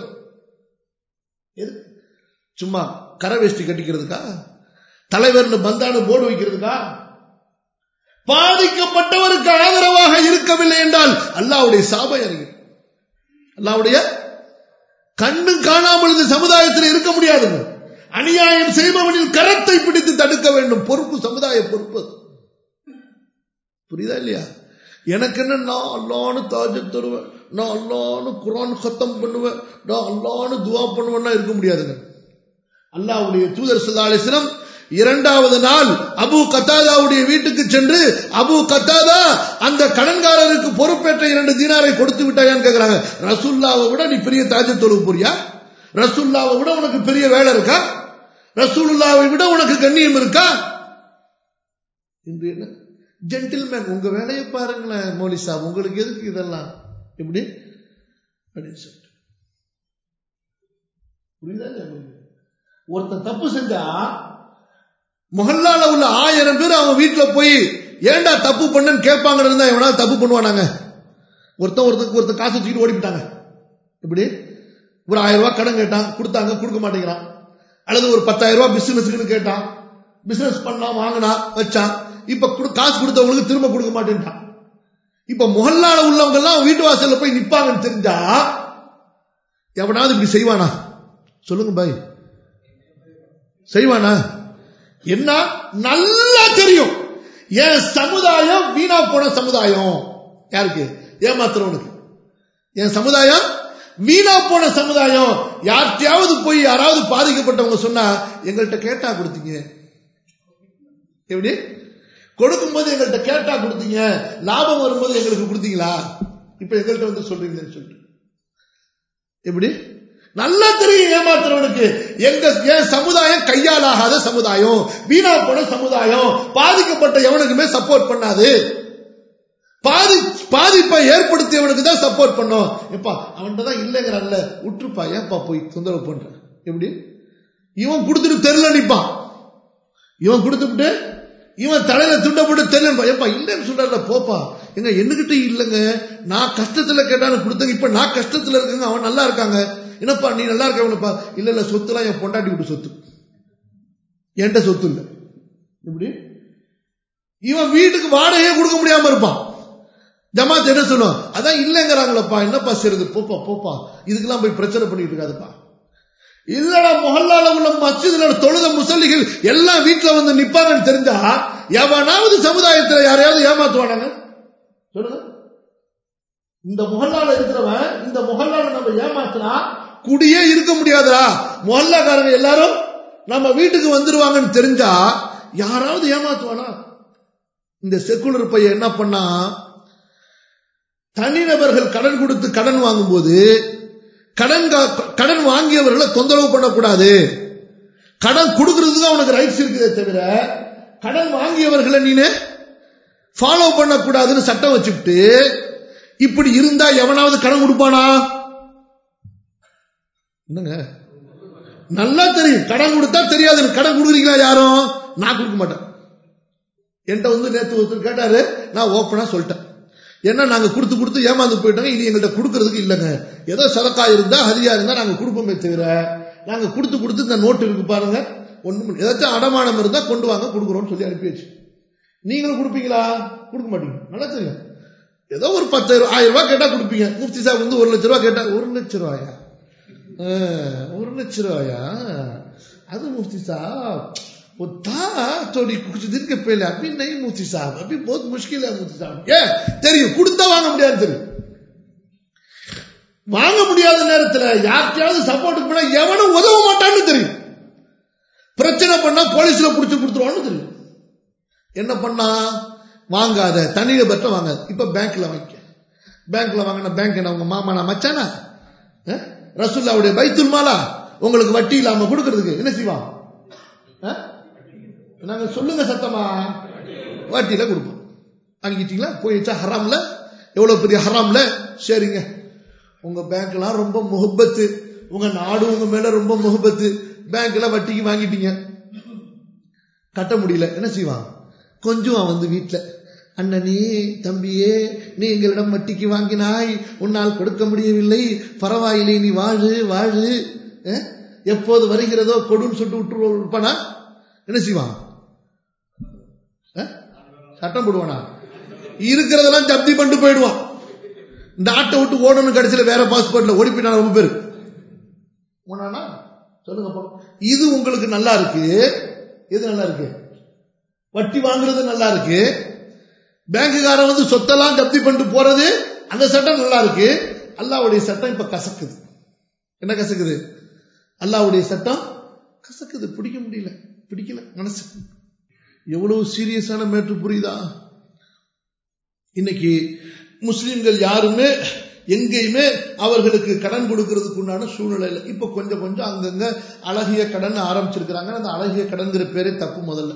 சும்மா கரவேஷ்டி கட்டிக்கிறதுக்கா? தலைவர்னு பந்தானு போர்டு வைக்கிறதுக்கா? பாதிக்கப்பட்டவருக்கு ஆதரவாக இருக்கவில்லை என்றால் அல்லாஹ்வுடைய சாபம் இறங்கும். அல்லாஹ்வுடைய கண்ணு காணாமல் இந்த சமுதாயத்தில் இருக்க முடியாது. அநியாயம் செய்பவனின் கரத்தை பிடித்து தடுக்க வேண்டும். பொறுப்பு சமுதாய பொறுப்பு. புரியுதா இல்லையா? எனக்கு என்ன, நான் அல்லாஹ்னு தாஜத் தருவேன், நான் அல்லாஹ்னு குர்ஆன் கத்தம் பண்ணுவேன், நான் அல்லாஹ்னு துஆ பண்ணுவேன்னா இருக்க முடியாதுங்க. அல்லாஹ்வுடைய தூதர் ஸல்லல்லாஹு அலைஹி வஸல்லம் இரண்டாவது நாள் அபூ கத்தாதாவுடைய வீட்டுக்கு சென்று, அபூ கத்தாதா அந்த கடன்காரருக்கு பொறுப்பேற்ற இரண்டு தீனாரை கொடுத்து விட்டாயான்னு கேட்கிறாங்க. ரசூலுல்லாவை விட நீ பெரிய தாஜத் தொழுக போறியா? ரசூலுல்லாவை விட உனக்கு பெரிய வேலை இருக்கா? ரசூலுல்லாவை விட உனக்கு கண்ணியம் இருக்கா? இன்று என்ன ஜென்டில்மேன், உங்க வேலையை பாருங்களேன் மௌலி சாப், உங்களுக்கு எதுக்கு இதெல்லாம்? எப்படி அப்படின்னு சொல்லிட்டு புரியுதா? ஒருத்தன் தப்பு செஞ்சா முஹல்லால உள்ள ஆயிரம் பேர் அவங்க வீட்டுல போய் ஏண்டா தப்பு பண்ணன்னு கேட்பாங்கன்னு இருந்தா எவனாவது தப்பு பண்ணுவானாங்க? ஒருத்தன் ஒருத்தருக்கு ஒருத்தர் காசு வச்சுக்கிட்டு ஓடிவிட்டாங்க. இப்படி ஒரு ஆயிரம் ரூபாய் கடன் கேட்டான், கொடுத்தாங்க, கொடுக்க மாட்டேங்கிறான். அல்லது ஒரு பத்தாயிரம் ரூபாய் பிசினஸ்க்கு கேட்டான், பிசினஸ் பண்ணா, வாங்கினா, வச்சான், இப்ப காசு கொடுத்தவங்களுக்கு திரும்ப கொடுக்க மாட்டேன்ட்டான். இப்ப முஹல்லால உள்ளவங்க எல்லாம் வீட்டு வாசல்ல போய் நிப்பாங்கன்னு தெரிஞ்சா எவனாவது இப்படி செய்வானா? சொல்லுங்க பாய், செய்வானா? என்ன நல்லா தெரியும், என் சமுதாயம் வீணா போன சமுதாயம். யாருக்கு? ஏமாத்துறவனுக்கு. என் சமுதாயம் வீணா போன சமுதாயம். யார்கிட்டயாவது போய் யாராவது பாதிக்கப்பட்டவங்க சொன்னா எங்கள்கிட்ட கேட்டா கொடுத்தீங்க, எப்படி கொடுக்கும் போது எங்கள்கிட்ட கேட்டா கொடுத்தீங்க, லாபம் வரும்போது எங்களுக்கு கொடுத்தீங்களா? இப்ப எங்கள்கிட்ட வந்து சொல்றீங்கன்னு சொல்லிட்டு எப்படி நல்லா தெரியும் ஏமாத்துறவனுக்கு. எங்க என் சமுதாயம் கையாலாகாத சமுதாயம், வீணா போன சமுதாயம், பாதிக்கப்பட்ட எவனுக்குமே சப்போர்ட் பண்ணாது, பாதி பாதிப்பை ஏற்படுத்தியவனுக்கு தான் சப்போர்ட் பண்ணோம். எப்பா அவன்கிட்ட தான் இல்லைங்கிறான்ல, உற்றுப்பா, ஏன்பா போய் தொந்தரவு பண்ற? எப்படி இவன் கொடுத்துட்டு தெருல நிப்பான், இவன் கொடுத்துட்டு இவன் தலையில துண்ட போட்டு தெரியல, எப்பா இல்லைன்னு சொல்றல, போப்பா எங்க என்னகிட்ட இல்லைங்க, நான் கஷ்டத்துல கேட்டான்னு கொடுத்தங்க, இப்ப நான் கஷ்டத்துல இருக்கேங்க, அவன் நல்லா இருக்காங்க, என்னப்பா நீ நல்லா இருக்கவங்களப்பா, இல்ல இல்ல சொத்துலாம் என் பொண்டாட்டி விட்டு சொத்து, என்கிட்ட சொத்து இல்லை. இப்படி இவன் வீட்டுக்கு வாடகையே கொடுக்க முடியாம இருப்பான். ஜமாத் என்ன சொல்லுவான், அதான் இல்லங்கிறாங்களப்பா, என்னப்பா செய்யறது, போப்பா போப்பா, இதுக்கெல்லாம் போய் பிரச்சனை பண்ணிட்டு இருக்காதுப்பா. இல்லடா மொஹல்லால உள்ள மஸ்ஜிதுல தொழுத முசல்லிகள் எல்லாம் வீட்டுல வந்து நிப்பாங்கன்னு தெரிஞ்சா எவனாவது சமுதாயத்துல யாரையாவது ஏமாத்துவானாங்க சொல்லுங்க? இந்த மொஹல்லால இருக்கிறவன் இந்த மொஹல்லால நம்ம ஏமாத்தினா குடியே இருக்க முடியாதா? மொஹல்லாக்காரங்க எல்லாரும் நம்ம வீட்டுக்கு வந்துருவாங்கன்னு தெரிஞ்சா யாராவது ஏமாத்துவானா? இந்த செக்குலர் பையன் என்ன பண்ணா, தனிநபர்கள் கடன் கொடுத்து கடன் வாங்கும் போது கடன் கடன் வாங்கியவர்களை தொந்தரவு பண்ணக்கூடாது, கடன் கொடுக்கறதுக்கு அவனுக்கு ரைட்ஸ் இருக்குதே தவிர கடன் வாங்கியவர்களை நீனு ஃபாலோ பண்ணக்கூடாதுன்னு சட்டம் வச்சுட்டு, இப்படி இருந்தா எவனாவது கடன் கொடுப்பானா? என்னங்க நல்லா தெரியும், கடன் கொடுத்தா தெரியாது. கடன் கொடுக்குறீங்களா யாரும்? நான் கொடுக்க மாட்டேன். என்கிட்ட வந்து நேற்று ஒருத்தர் கேட்டாரு, நான் ஓப்பனா சொல்லிட்டேன், ஏன்னா நாங்க கொடுத்து கொடுத்து ஏமாந்து போயிட்டாங்க, இனி எங்கள்கிட்ட கொடுக்கறதுக்கு இல்லைங்க, ஏதோ சதக்கா இருந்தா ஹதியா இருந்தா நாங்க கொடுப்போமே தவிர நாங்க கொடுத்து கொடுத்து இந்த நோட்டு இருக்கு பாருங்க ஒண்ணும் ஏதாச்சும் அடமானம் இருந்தா கொண்டு வாங்க கொடுக்குறோம்னு சொல்லி அனுப்பியாச்சு. நீங்களும் கொடுப்பீங்களா? கொடுக்க மாட்டீங்க, நல்லா தெரியும். ஏதோ ஒரு பத்து ஆயிரம் ரூபாய் கேட்டா கொடுப்பீங்க. முஃப்தி சாஹிப் வந்து ஒரு லட்சம் ரூபாய் கேட்டா, ஒரு லட்சம் ரூபாயா ஒரு லட்சம் ரூபாயா அது मुफ्ती साहब वो था थोड़ी कुछ दिन के पहले, अभी नहीं मुफ्ती साहब, अभी बहुत मुश्किल है मुफ्ती साहब. ஏ தெரியும், கொடுத்தா வாங்க முடியாது தெரியும். வாங்க முடியாத நேரத்தில் யார்கிட்டயாவது சப்போர்ட் பண்ணா எவனும் உதவ மாட்டான்னு தெரியும். பிரச்சனை பண்ணா போலீஸ்ல புடிச்சு கொடுத்துருவான்னு தெரியும். என்ன பண்ணா, வாங்காத, தனிநபர்கிட்ட வாங்காத. இப்ப பேங்க்ல வாங்க, பேங்க்ல வாங்கின பேங்க் என்ன உங்க மாமா நான் மச்சானா? ரசூலுல்லாஹ்வுடைய பைத்துல் மாலா உங்களுக்கு வட்டி இல்லாம கொடுக்கிறதுக்கு என்ன செய்வான்? நாங்க சொல்லுங்க சத்தமா, வட்டியில கொடுப்போம். வாங்கிட்டீங்களா? போயிடுச்சா ஹராம்ல? எவ்வளவு பெரிய ஹராம்ல? சரிங்க, உங்க பேங்க்லாம் ரொம்ப முஹப்பத்து, உங்க நாடு உங்க மேல ரொம்ப முஹப்பத்து, பேங்க்ல வட்டிக்கு வாங்கிட்டீங்க, கட்ட முடியல, என்ன செய்வான்? கொஞ்சம் வந்து வீட்டுல, அண்ணனே தம்பியே நீ எங்களிடம் வட்டிக்கு வாங்கினாய், உன்னால் கொடுக்க முடியவில்லை, பரவாயில்லை, நீ வாழு வாழு, எப்போது வருகிறதோ கொடுன்னு சொல்லிட்டு விட்டு இருப்பானா? என்ன செய்வான்? சட்டம் போடுவானா? இருக்கிறதெல்லாம் ஜப்தி பண்ணிட்டு போயிடுவான். நாட்டை விட்டு ஓடணும், கடைசியில வேற பாஸ்போர்ட்ல ஓடி போயிட்டான ரொம்ப பேரு. சொல்லுங்க, இது உங்களுக்கு நல்லா இருக்கு? எது நல்லா இருக்கு? வட்டி வாங்குறது நல்லா இருக்கு, பேங்குக்காரன் வந்து சொத்தெல்லாம் ஜப்தி பண்ணிட்டு போறது, அந்த சட்டம் நல்லா இருக்கு. அல்லாஹ்வுடைய சட்டம் இப்ப கசக்குது. என்ன கசக்குது? அல்லாஹ்வுடைய சட்டம் கசக்குது, பிடிக்க முடியல, பிடிக்கல மனசு. எவ்வளவு சீரியஸான மேட்ரு புரியுதா? இன்னைக்கு முஸ்லிம்கள் யாருமே எங்கேயுமே அவர்களுக்கு கடன் கொடுக்கிறதுக்கு உண்டான சூழ்நிலை இல்லை. இப்ப கொஞ்சம் கொஞ்சம் அங்கங்க அழகிய கடன் ஆரம்பிச்சிருக்கிறாங்க. அந்த அழகிய கடன்கிற பேரே தப்பு. முதல்ல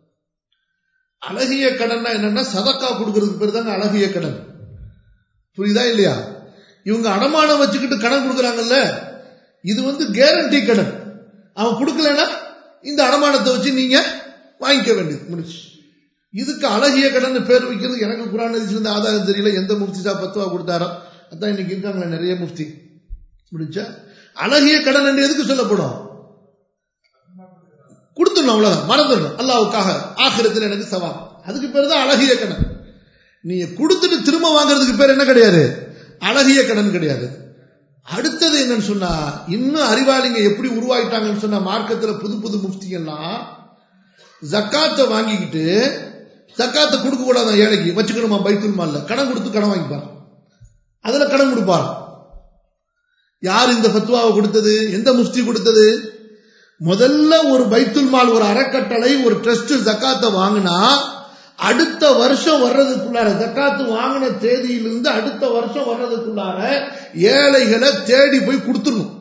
அழகிய கடன் என்னன்னா சதக்கா கொடுக்கறதுக்கு பேர் தாங்க அழகிய கடன். புரியுதா இல்லையா? இவங்க அடமானம் வச்சுக்கிட்டு கடன் கொடுக்கறாங்கல்ல, இது வந்து கேரண்டி கடன். அவன் கொடுக்கலன்னா இந்த அடமானத்தை வச்சு நீங்க வாங்கிக்க வேண்டியது முடிச்சு. இதுக்கு அழகிய கடன் பேர் வைக்கிறது எனக்கு குர்ஆன் ஹதீஸ்ல இருந்து ஆதாரம் தெரியல. எந்த முஃப்தி சாஹிப் பத்துவா கொடுத்தாரோ அதான் இன்னைக்கு இருக்காங்களே நிறைய முஃப்தி. முடிச்சா அழகிய கடன் என்று எதுக்கு சொல்லப்படும்? கொடுத்துடணும், அவ்வளவுதான், மறந்துடணும். அல்லாஹ்வுக்காக ஆகிரத்தில் எனக்கு சவால், அதுக்கு பேர் தான் அழகிய கடன். நீங்க கொடுத்துட்டு திரும்ப வாங்குறதுக்கு பேர் என்ன கிடையாது? அழகிய கடன் கிடையாது. அடுத்தது என்னன்னு சொன்னா, இன்னும் அறிவாளிங்க எப்படி உருவாயிட்டாங்கன்னு சொன்னா, மார்க்கத்துல புது புது முஃப்திகள்லாம் ஜக்காத்தை வாங்கிக்கிட்டு ஜக்காத்தை கொடுக்க கூடாது ஏழைக்கு, வச்சுக்கணுமா பைத்துல் மால்ல, கடன் கொடுத்து கடன் வாங்கிப்பார், அதுல கடன் கொடுப்பார். யார் இந்த ஃபத்வாவை கொடுத்தது? எந்த முஃப்தி கொடுத்தது? முதல்ல ஒரு பைத்துல் மால், ஒரு அறக்கட்டளை, ஒரு ட்ரஸ்ட் ஜக்காத்தை வாங்கினா அடுத்த வருஷம் வர்றதுக்குள்ளார, ஜக்காத்து வாங்கின தேதியிலிருந்து அடுத்த வருஷம் வர்றதுக்குள்ளார ஏழைகளை தேடி போய் கொடுத்துடணும்.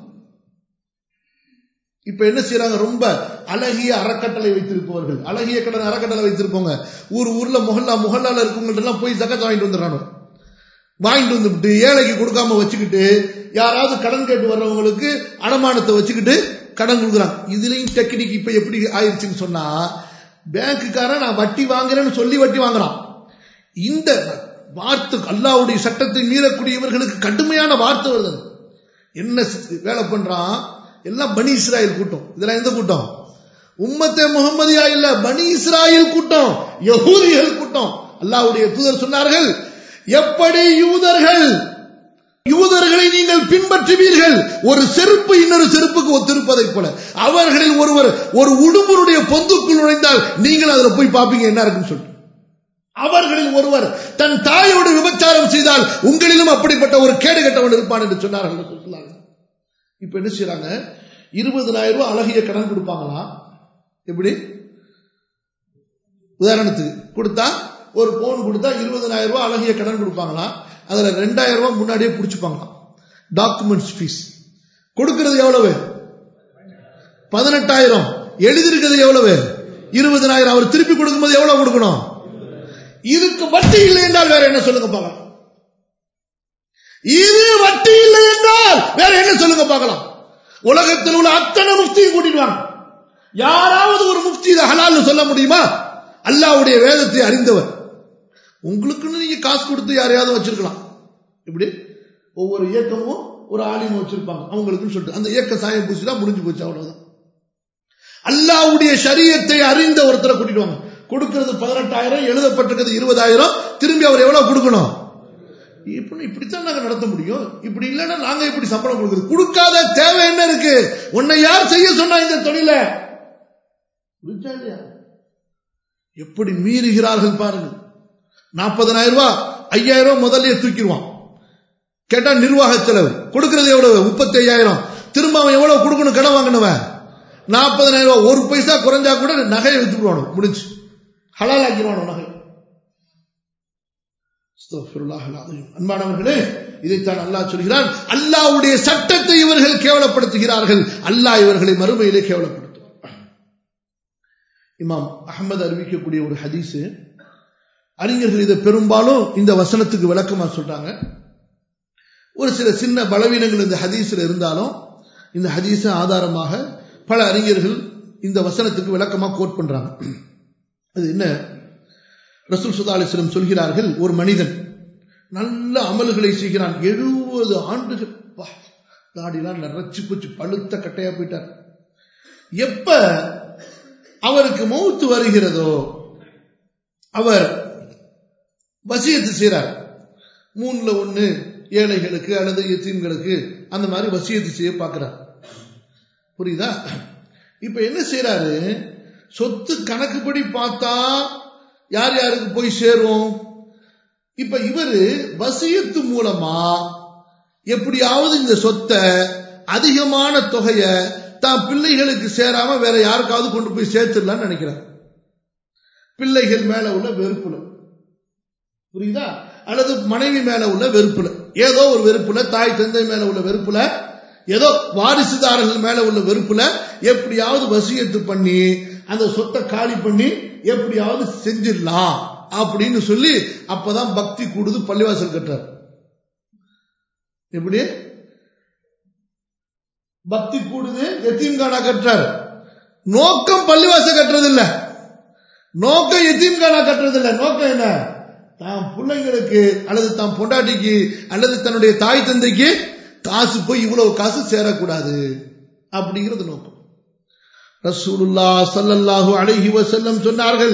இப்ப என்ன செய்யறாங்க? ரொம்ப அழகிய அறக்கட்டளை வைத்திருப்பவர்கள், அழகிய கடன் அறக்கட்டளை வைத்திருப்பவங்க ஊர் ஊர்ல முஹல்லா முஹல்லால இருக்கவங்கள்ட்ட எல்லாம் போய் ஜக்காத் வாங்கிட்டு வந்துடுறானோ. வாங்கிட்டு வந்துட்டு ஏழைக்கு கொடுக்காம வச்சுக்கிட்டு யாராவது கடன் கேட்டு வர்றவங்களுக்கு அடமானத்தை வச்சுக்கிட்டு கடன் கொடுக்குறாங்க. இதுலயும் டெக்னிக் இப்ப எப்படி ஆயிடுச்சுன்னு சொன்னா, பேங்குக்காரன் நான் வட்டி வாங்குறேன்னு சொல்லி வட்டி வாங்குறான். இந்த வார்த்தை அல்லாஹ்வுடைய சட்டத்தை மீறக்கூடியவர்களுக்கு கடுமையான வார்த்தை வருது. என்ன வேலை பண்றான்? எல்லாம் பனி இஸ்ராயல் கூட்டம். இதெல்லாம் எந்த கூட்டம்? உம்மத்தே முஹம்மதியா இல்ல, பனி இஸ்ராயல் கூட்டம், யஹூதிகள் கூட்டம். அல்லாஹ்வுடைய தூதர் சொன்னார்கள், எப்படி யூதர்கள் யூதர்களை நீங்கள் பின்பற்றுவீர்கள் ஒரு செருப்பு இன்னொரு செருப்புக்கு ஒத்திருப்பதை போல, அவர்களில் ஒருவர் ஒரு உடும்புடைய பொந்துக்குள் நுழைந்தால் நீங்கள் அதில் போய் பார்ப்பீங்க என்ன இருக்குன்னு சொல்லிட்டு, அவர்களில் ஒருவர் தன் தாயோடு விபச்சாரம் செய்தால் உங்களிலும் அப்படிப்பட்ட ஒரு கேடு கட்டவன் இருப்பான் என்று சொன்னார்கள். இப்ப என்ன செய்யறாங்க? இருபதாயிரம் ரூபாய் அழகிய கடன் கொடுப்பாங்களா? எப்படி? உதாரணத்துக்கு கொடுத்தா ஒரு பவுன் கொடுத்தா இருபதாயிரம் ரூபாய் அழகிய கடன் கொடுப்பாங்களா? அதுல ரெண்டாயிரம் ரூபாய் முன்னாடியே புடிச்சுப்பாங்களாம். டாக்குமெண்ட்ஸ் ஃபீஸ் கொடுக்கிறது எவ்வளவு? பதினெட்டாயிரம். எழுதிருக்கிறது எவ்வளவு? இருபதாயிரம். அவர் திருப்பி கொடுக்கும்போது எவ்வளவு கொடுக்கணும்? இதுக்கு வட்டி இல்லை என்றால் வேற என்ன சொல்லுங்க பார்க்கலாம். இது வட்டி இல்லை என்றால் வேற என்ன சொல்லுங்க பார்க்கலாம். உலகத்தில் உள்ள அத்தனை முஃப்தியும் கூட்டிட்டு வாங்க, யாராவது ஒரு முஃப்தி இதை ஹலால்னு சொல்ல முடியுமா? அல்லாஹ்வுடைய வேதத்தை அறிந்தவர். உங்களுக்குன்னு நீங்க காசு கொடுத்து யாரையாவது வச்சிருக்கலாம். இப்படி ஒவ்வொரு இயக்கமும் ஒரு ஆலிம் வச்சிருப்பாங்க அவங்களுக்குன்னு சொல்லிட்டு, அந்த இயக்க சாயம் பூசிதான் முடிஞ்சு போச்சு, அவ்வளவுதான். அல்லாஹ்வுடைய ஷரியத்தை அறிந்த ஒருத்தரை கூட்டிட்டு வாங்க. கொடுக்கிறது பதினெட்டாயிரம், எழுதப்பட்டிருக்கிறது இருபதாயிரம், திரும்பி அவர் எவ்வளவு கொடுக்கணும்? இப்படி இப்படித்தான் நாங்க நடத்த முடியும். இப்படி இல்லைன்னா நாங்க இப்படி சம்பளம் கொடுக்கிறது. கொடுக்காத தேவை என்ன இருக்கு? உன்னை யார் செய்ய சொன்னா இந்த தொழில? எப்படி மீறுகிறார்கள் பாருங்க. நாற்பதாயிரம் ரூபாய் ஐயாயிரம் ரூபாய் முதல்ல தூக்கிடுவான். கேட்டா நிர்வாக செலவு. கொடுக்கிறது எவ்வளவு? முப்பத்தி ஐயாயிரம். திரும்ப அவன் எவ்வளவு கொடுக்கணும்? கடன் வாங்கினவன் நாற்பதாயிரம் ரூபாய். ஒரு பைசா குறைஞ்சா கூட நகையை வித்துடுவானோ, முடிஞ்சு ஹலால் ஆக்கிடுவானோ நகை. அன்பானவர்களே, இதைத்தான் அல்லாஹ் சொல்கிறான். அல்லாஹ்வுடைய சட்டத்தை இவர்கள் கேவலப்படுத்துகிறார்கள், அல்லாஹ் இவர்களை மறுமையிலே கேவலப்படுத்துவார். இமாம் அஹ்மத் அறிவிக்கக்கூடிய ஒரு ஹதீஸ், அறிஞர்கள் இதை பெரும்பாலும் இந்த வசனத்துக்கு விளக்கமா சொல்றாங்க. ஒரு சில சின்ன பலவீனங்கள் இந்த ஹதீஸ்ல இருந்தாலும் இந்த ஹதீஸ ஆதாரமாக பல அறிஞர்கள் இந்த வசனத்துக்கு விளக்கமா கோட் பண்றாங்க. அது என்ன? ரசூல் ஸல்லல்லாஹு அலைஹி வஸல்லம் சொல்கிறார்கள், ஒரு மனிதன் நல்ல அமல்களை செய்கிறான், எழுபது ஆண்டுகள் தாடிலாம் நரைச்சு போச்சு, பழுத்த கட்டையா போயிட்டார். எப்ப அவருக்கு மௌத்து வருகிறதோ அவர் வசியத்து செய்றார். மூணுல ஒண்ணு ஏழைகளுக்கு அல்லது எத்தீம்களுக்கு அந்த மாதிரி வசியத்து செய்ய பார்க்கிறார். புரியுதா? இப்ப என்ன செய்யறாரு? சொத்து கணக்குப்படி பார்த்தா யார் யாருக்கு போய் சேரும்? இப்ப இவரு வசியத்து மூலமா எப்படியாவது இந்த சொத்தை அதிகமான தொகைய தான் பிள்ளைகளுக்கு சேராம வேற யாருக்காவது கொண்டு போய் சேர்த்துடலாம்னு நினைக்கிறார். பிள்ளைகள் மேல உள்ள வெறுப்புல, புரியுதா? அல்லது மனைவி மேல உள்ள வெறுப்புல, ஏதோ ஒரு வெறுப்புல, தாய் தந்தை மேல உள்ள வெறுப்புல, ஏதோ வாரிசுதாரர்கள் மேல உள்ள வெறுப்புல எப்படியாவது வசியத்து பண்ணி அந்த சொத்தை காலி பண்ணி எப்படியாவது செஞ்சிடலாம் அப்படின்னு சொல்லி அப்பதான் பக்தி கூடுது, பள்ளிவாசல் கட்டுறார். எப்படி பக்தி கூடுது? எத்தீம்கானா கட்டுறார். நோக்கம் பள்ளிவாசல் கட்டுறது இல்ல, நோக்கம் எத்தீம்கானா கட்டுறது இல்ல. நோக்கம் என்ன? தான் பிள்ளைங்களுக்கு அல்லது தான் பொண்டாட்டிக்கு அல்லது தன்னுடைய தாய் தந்தைக்கு காசு போய் இவ்வளவு காசு சேரக்கூடாது அப்படிங்கிறது நோக்கம். ரசூலுல்லாஹ் ஸல்லல்லாஹு அலைஹி வஸல்லம் சொன்னார்கள்,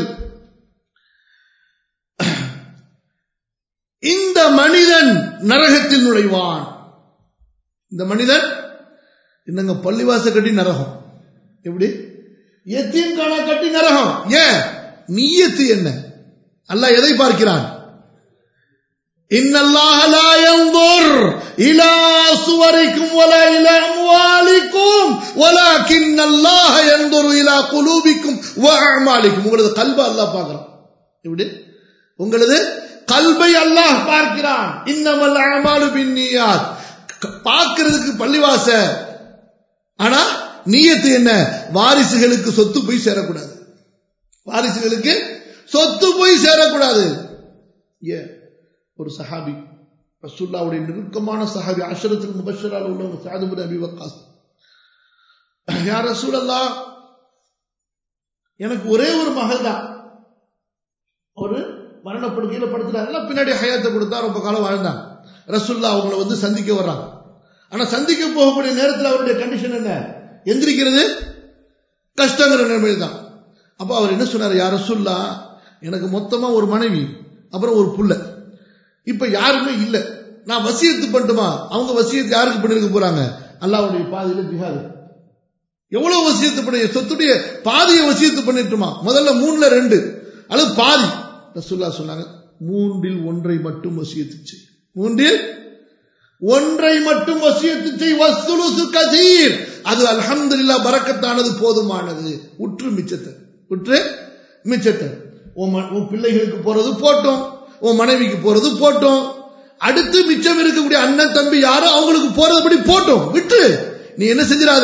இந்த மனிதன் நரகத்தில் நுழைவான். இந்த மனிதன் என்னங்க பள்ளிவாச கட்டி நரகம்? எப்படி? யத்தீம்கானா கட்டி நரகம். ஏன்? நியத்து என்ன? அல்லாஹ் எதை பார்க்கிறான்? இன்னல்லாஹ லா யன்துர் இலா சுவரிக்கும் வலா இலா அம்வாலிக்கும் வலாக்கின்னல்லாஹ யன்துர் இலா குலூபிக்கும் வ அமாலிக்கும். உங்களது கல்பை அல்லாஹ் பார்க்கிறான். எப்படி? உங்களது கல்பை அல்லாஹ் பார்க்கிறான். இன்னமல் அமாலு பின்னியாத். பார்க்கிறதுக்கு பள்ளிவாச, ஆனா நியத்து என்ன? வாரிசுகளுக்கு சொத்து போய் சேரக்கூடாது, வாரிசுகளுக்கு சொத்து போய் சேரக்கூடாது. ஏன்? ஒரு சஹாபி, ரசூலுல்லாஹ்வுடைய நெருக்கமான சஹாபி, அஷரத்துல் முபஷ்ஷரால உள்ளவங்க, சஅத் இப்னு அபி வக்காஸ், யா ரசூலல்லாஹ், எனக்கு ஒரே ஒரு மகள் தான், ஒரு மரணப்படுக்கையில படுத்துட்டாங்க, பின்னாடி ஹயாத்தை கொடுத்தா ரொம்ப காலம் வாழ்ந்தாங்க. ரசூலுல்லாஹ் அவங்களை வந்து சந்திக்க வர்றாங்க. ஆனா சந்திக்க போகக்கூடிய நேரத்தில் அவருடைய கண்டிஷன் என்ன? எந்திரிக்கிறது கஷ்டங்கிற நிலைமையில் தான். அப்ப அவர் என்ன சொன்னார்? யா ரசூலுல்லாஹ், எனக்கு மொத்தமா ஒரு மனைவி அப்புறம் ஒரு புள்ள, இப்ப யாருமே இல்ல, நான் வசியத்து பண்ணட்டுமா? அவங்க வசியத்து யாருக்கு பண்ணிருக்க போறாங்க? அல்லாஹ்வுடைய பாதையில ஜிஹாத். எவ்வளவு வசியத்து பண்ணி, சொத்துடைய பாதியை வசியத்து பண்ணிட்டுமா? முதல்ல மூணுல ரெண்டு அல்லது பாதி. ரசூலுல்லாஹ் சொன்னாங்க, மூன்றில் ஒன்றை மட்டும் வசியத்து செய், மூன்றில் ஒன்றை மட்டும் வசியத்து செய், வஸ்ஸுலுசு கதீர், அது அல்ஹம்துலில்லாஹ் பரக்கத்தானது, போதுமானது. உற்று மிச்சத்தை, உற்று மிச்சத்தை. உன் பிள்ளைகளுக்கு போறது போட்டோம், உன் மனைவிக்கு போறது போட்டோம், அடுத்து மிச்சம் இருக்கக்கூடிய அண்ணன் தம்பி யாரோ அவங்களுக்கு போறதுபடி போட்டோம், விட்டு நீ என்ன செஞ்சிடாத,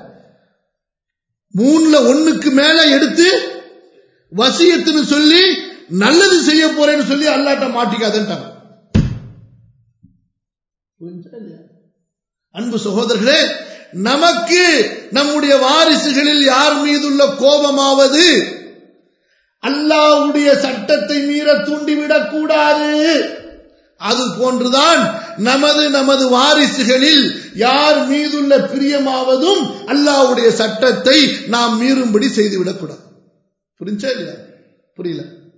மூணுல ஒண்ணுக்கு மேல எடுத்து வசியத்துன்னு சொல்லி நல்லது செய்ய போறேன்னு சொல்லி அல்லாட்ட மாட்டிக்காதன்ட்டாங்க. அன்பு சகோதரர்களே, நமக்கு நம்முடைய வாரிசுகளில் யார் மீதுள்ள கோபமாவது அல்லாஹ்வுடைய சட்டத்தை மீற தூண்டிவிடக் கூடாது. அது போன்றுதான் நமது நமது வாரிசுகளில் யார் மீதுள்ள பிரியமாவதும் அல்லாஹ்வுடைய சட்டத்தை நாம் மீறும்படி செய்துவிடக் கூடாது. புரிஞ்சா இல்லையா? புரியல?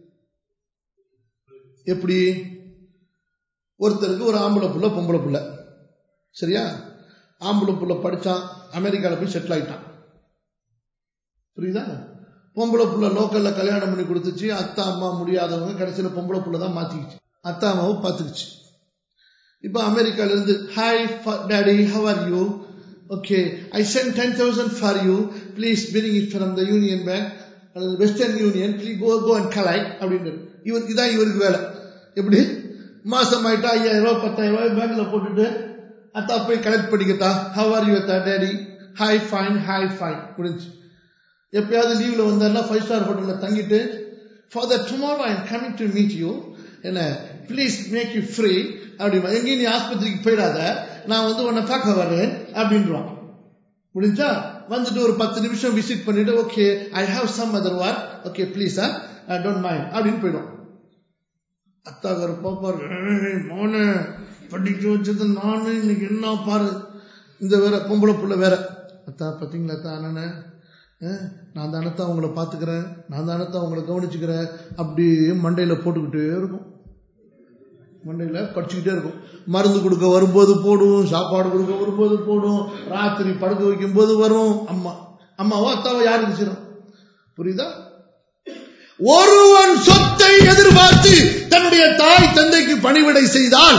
எப்படி? ஒருத்தருக்கு ஒரு ஆம்பளை புள்ள பொம்பளை புள்ள, சரியா? ஆம்பளை புள்ள படிச்சான், அமெரிக்கால போய் செட்டில் ஆயிட்டான், புரியுதா? பொம்பளை புள்ள லோக்கல்ல கல்யாணம் பண்ணி கொடுத்துச்சு, அத்தா அம்மா முடியாதவங்க கடைசியில பொம்பளை புள்ள தான் மாத்திக்கிச்சு, அத்தா அம்மாவை பார்த்துக்குச்சு. இப்ப அமெரிக்கால இருந்து, hi daddy, how are you, okay I sent ten thousand for you, please bring it from the union bank அல்லது western union, please go go and collect அப்படின்னு. இவருக்கு இதான் இவருக்கு வேலை. எப்படி? மாசம் ஆயிட்டா ஐயாயிரம் ரூபாய் பத்தாயிரம் ரூபாய் பேங்க்ல போட்டுட்டு அத்தா போய் கலெக்ட் பண்ணிக்கத்தா, ஹவ் ஆர் யூ அத்தா, daddy, hi fine, hi fine, முடிஞ்சு. எப்பயாவது லீவ்ல வந்தாருன்னா ஃபைவ் ஸ்டார் ஹோட்டல்ல தங்கிட்டு, father tomorrow I am coming to meet you, என்ன ப்ளீஸ் மேக் யூ ஃப்ரீ அப்படிமா. எங்கேயும் நீ ஆஸ்பத்திரிக்கு போயிடாத, நான் வந்து உன்னை பார்க்க வர்றேன் அப்படின்றான். முடிஞ்சா வந்துட்டு ஒரு பத்து நிமிஷம் விசிட் பண்ணிட்டு, okay I have some other work, okay please I don't mind அப்படின்னு போயிடும். அத்தாக்கார பாப்பாரு, மோனே படிக்க வச்சது நானு, இன்னைக்கு என்ன பாரு, இந்த வேற பொம்பளை புள்ள வேற, அத்தா பாத்தீங்களா அத்தா, அண்ணனே நான் தானத்தான் உங்களை பாத்துக்கிறேன், நான் தானத்தான் உங்களை கவனிச்சுக்கிறேன், அப்படியே மண்டையில போட்டுக்கிட்டே இருக்கும், மண்டையில படிச்சுக்கிட்டே இருக்கும். மருந்து கொடுக்க வரும்போது போடும், சாப்பாடு கொடுக்க வரும்போது போடும், ராத்திரி படுக்க வைக்கும் போது வரும். அம்மா அம்மாவோ அத்தாவோ யாருக்கு செய்யணும்? புரியுதா? ஒருவன் சொத்தை எதிர்பார்த்து தன்னுடைய தாய் தந்தைக்கு பணிவிடை செய்தால்,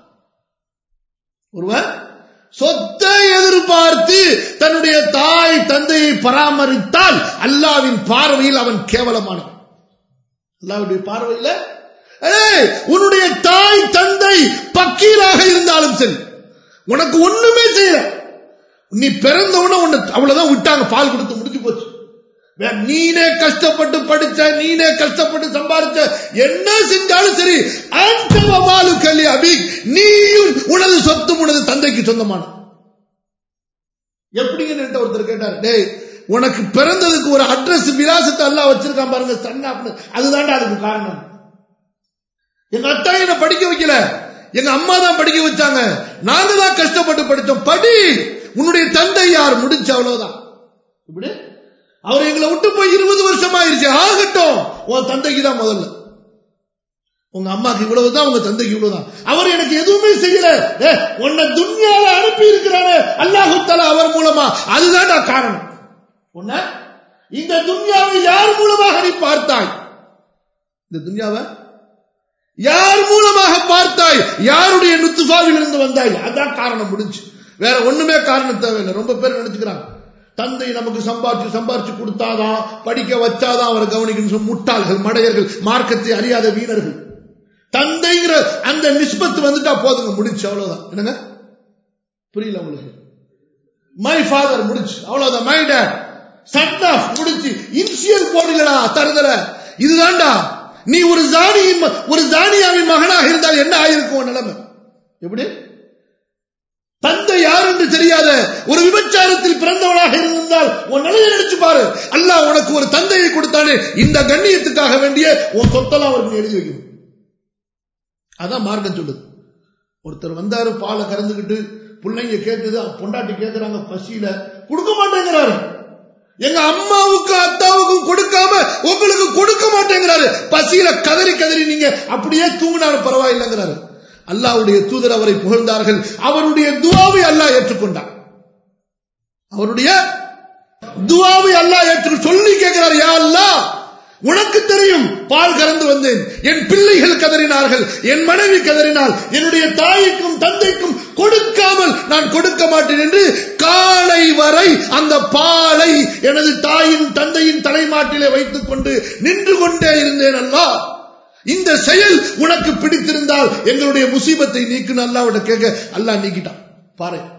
ஒருவன் சொத்தை எதிர்பார்த்து தன்னுடைய தாய் தந்தையை பராமரித்தால் அல்லாஹ்வின் பார்வையில் அவன் கேவலமானவன். அல்லாஹ்வுடைய பார்வையில் உன்னுடைய தாய் தந்தை பக்கீராக இருந்தாலும் சரி, உனக்கு ஒண்ணுமே செய்யல, நீ பிறந்தவன உன்னை அவ்வளவுதான் விட்டாங்க, பால் கொடுத்து முடிஞ்சு போச்சு. நீனே கஷ்டப்பட்டு படிச்ச, நீனே கஷ்டப்பட்டு சம்பாதிச்ச, என்ன செஞ்சாலும் சரி, நீயும் உனது சொத்து உனது தந்தைக்கு சொந்தமான. எப்படின்னு ஒருத்தர் கேட்டார், டேய் உனக்கு பிறந்ததுக்கு ஒரு அட்ரஸ் விலாசத்தை எல்லாம் வச்சிருக்கான் பாருங்க, சன்னா, அதுதான்டா அதுக்கு காரணம். எங்க அத்தா என்ன படிக்க வைக்கல, எங்க அம்மா தான் படிக்க வச்சாங்க, நாங்க தான் கஷ்டப்பட்டு படிச்சோம், படி. உன்னுடைய தந்தை யார்? முடிஞ்சு அவ்வளவுதான். இப்படி அவர் எங்களை விட்டு போய் இருபது வருஷம் ஆயிருச்சு, ஆகட்டும், உன் தந்தைக்கு தான் முதல்ல, உங்க அம்மாக்கு இவ்வளவுதான், உங்க தந்தைக்கு இவ்வளவுதான். அவர் எனக்கு எதுவுமே செய்யல, உன்னை துன்யால அனுப்பி இருக்கிறாரு அல்லாஹ் தஆலா அவர் மூலமா, அதுதான் காரணம். உன்னை இந்த துன்யாவை யார் மூலமாக நீ பார்த்தாய்? இந்த துன்யாவை யார் மூலமாக பார்த்தாய்? யாருடைய நுத்ஃபாவில் இருந்து வந்தாய்? அதான் காரணம், முடிஞ்சு. வேற ஒண்ணுமே காரணம் தேவையில்லை. ரொம்ப பேர் நினைச்சுக்கிறாங்க தந்தை நமக்கு சம்பாதிச்சு சம்பாதிச்சு கொடுத்தாதான், படிக்க வச்சாதான் அவரை கவனிக்கணும். முட்டாள்கள், மடையர்கள், மார்க்கத்தை அறியாத வீரர்கள். தந்தைங்கிற அந்த நிஸ்பத்து வந்துட்டா போதுங்க, முடிச்சு, அவ்வளவுதான். என்னங்க புரியல உங்களுக்கு? மை ஃபாதர் முடிச்சு, அவ்வளவுதான். மை டாட், சன் ஆஃப் முடிச்சு, இன்சியல் போடலடா, தருதல. இதுதான்டா. நீ ஒரு ஜானி, ஒரு ஜானியாவின் மகனாக இருந்தால் என்ன ஆயிருக்கும் நிலைமை? எப்படி? தந்தை யார் என்று தெரியாத ஒரு விபச்சாரத்தில் பிறந்தவனாக இருந்தால் உன் நிலையை நினைச்சு பாரு. அல்லாஹ் உனக்கு ஒரு தந்தையை கொடுத்தானே, இந்த கண்ணியத்துக்காக வேண்டிய உன் சொத்தெல்லாம் அவருக்கு எழுதி வைக்கணும். அதான் மார்க்கம் சொல்லுது. ஒருத்தர் வந்தாரு, பாலை கறந்துகிட்டு பிள்ளைங்க கேக்குது, பொண்டாட்டி கேக்குறாங்க பசியில, கொடுக்க மாட்டேங்கிறாரு. எங்க அம்மாவுக்கும் அத்தாவுக்கும் கொடுக்காம உங்களுக்கு கொடுக்க மாட்டேங்கிறாரு. பசியில கதறி கதறி நீங்க அப்படியே தூங்கினாலும் பரவாயில்லைங்கிறாரு. அல்லாஹ்வுடைய தூதர் அவரை புகழ்ந்தார்கள். அவருடைய துஆவை அல்லாஹ் ஏற்றுக்கொண்டார். அவருடைய துஆவை அல்லாஹ் ஏற்று சொல்லி கேட்கிறார், யா அல்லாஹ், உனக்கு தெரியும் பால் கறந்து வந்தேன், என் பிள்ளைகள் கதறினார்கள், என் மனைவி கதறினாள், என்னுடைய தாய்க்கும் தந்தைக்கும் கொடுக்காமல் நான் கொடுக்க மாட்டேன் என்று காலை வரை அந்த பாலை எனது தாயின் தந்தையின் தலைமாட்டிலே வைத்துக் கொண்டு நின்று கொண்டே இருந்தேன். அல்லாஹ், இந்த செயல் உனக்கு பிடித்திருந்தால் எங்களுடைய முசீபத்தை நீக்கு. அல்லாஹ்விட கேட்க அல்லாஹ் நீக்கிட்டான். பாரு,